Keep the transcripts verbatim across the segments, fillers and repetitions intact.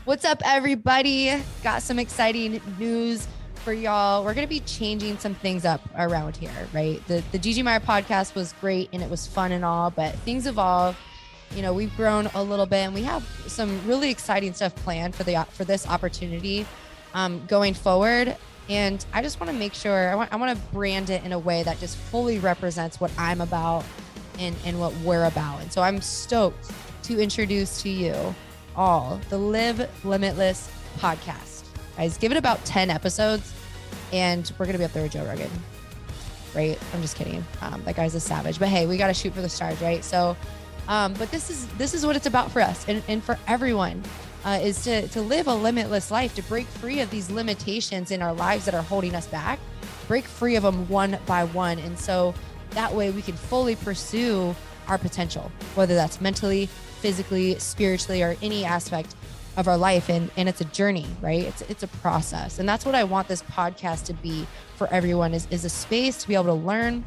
What's up, everybody? Got some exciting news for y'all. We're going to be changing some things up around here, right? The the Gigi Meyer podcast was great and it was fun and all, but things evolve. You know, we've grown a little bit and we have some really exciting stuff planned for the for this opportunity um, going forward. And I just want to make sure I want I want to brand it in a way that just fully represents what I'm about and and what we're about. And so I'm stoked to introduce to you all the Live Limitless podcast. Guys, give it about ten episodes and we're going to be up there with Joe Rogan, right? I'm just kidding. Um, that guy's a savage, but hey, we got to shoot for the stars, right? So, um, but this is, this is what it's about for us and, and for everyone uh, is to, to live a limitless life, to break free of these limitations in our lives that are holding us back, break free of them one by one. And so that way we can fully pursue our potential, whether that's mentally, physically, spiritually, or any aspect of our life. And, and it's a journey, right? It's, it's a process. And that's what I want this podcast to be for everyone is, is a space to be able to learn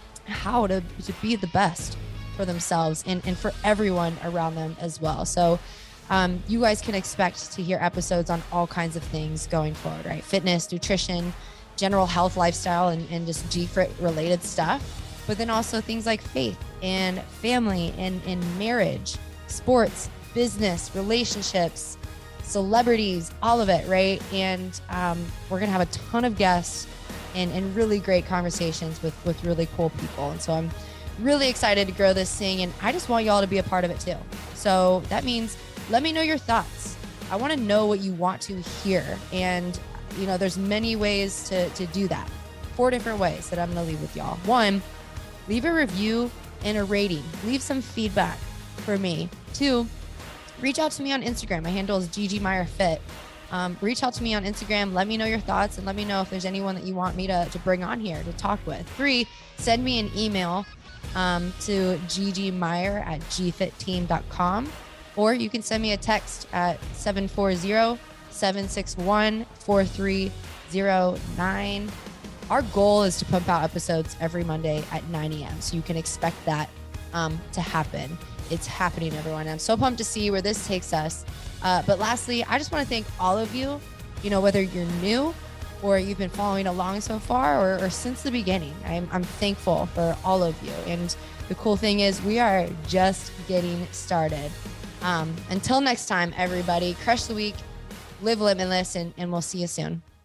how to, to be the best for themselves and, and for everyone around them as well. So um, you guys can expect to hear episodes on all kinds of things going forward, right? Fitness, nutrition, general health, lifestyle, and, and just G F I T related stuff. But then also things like faith and family and, and marriage, sports, business, relationships, celebrities, all of it, right? And um, we're going to have a ton of guests and, and really great conversations with, with really cool people. And so I'm really excited to grow this thing. And I just want y'all to be a part of it too. So that means let me know your thoughts. I want to know what you want to hear. And, you know, there's many ways to, to do that. Four different ways that I'm going to leave with y'all. One, leave a review and a rating. Leave some feedback for me. Two, reach out to me on Instagram. My handle is Gigi Meyer Fit. Um, reach out to me on Instagram. Let me know your thoughts and let me know if there's anyone that you want me to, to bring on here to talk with. Three, send me an email um, to ggmeyer at g fit team dot com, or you can send me a text at seven four zero, seven six one, four three zero nine. Our goal is to pump out episodes every Monday at nine a.m. So you can expect that um, to happen. It's happening, everyone. I'm so pumped to see where this takes us. Uh, but lastly, I just want to thank all of you, you know, whether you're new or you've been following along so far or, or since the beginning. I'm, I'm thankful for all of you. And the cool thing is we are just getting started. Um, until next time, everybody, crush the week, live limitless, and, and we'll see you soon.